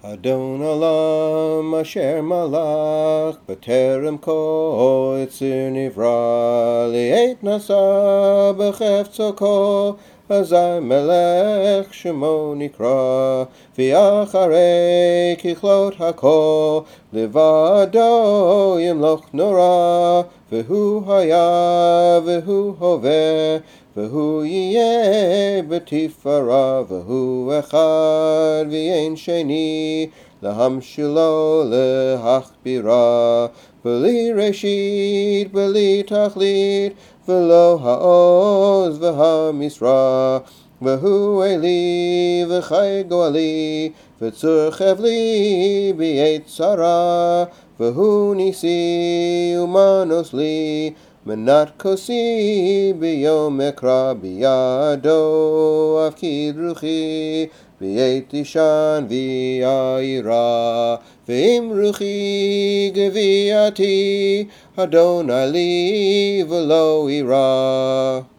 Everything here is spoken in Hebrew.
Adon Olam asher malach b'terem ko etzir nivra li'et nasa b'chefzo ko azay melech shemo nikra v'yacharei kichlot hako livado yimloch nora v'hu haya v'hu hoveh v'hu yiyeh b'tifara v'hu echad v'yein sheni להמשילו להכבירה בלי ראשית בלי תכלית ולא העוז והמשרה והוא אלי וחי גואלי וצור חבלי בעת צרה והוא ניסי ומנוס לי מנת כוסי ביום אקרא בידו אפקיד רוחי בעת אישן ויעירה ואם רוחי גוויעתי אדוני לי ולא אירא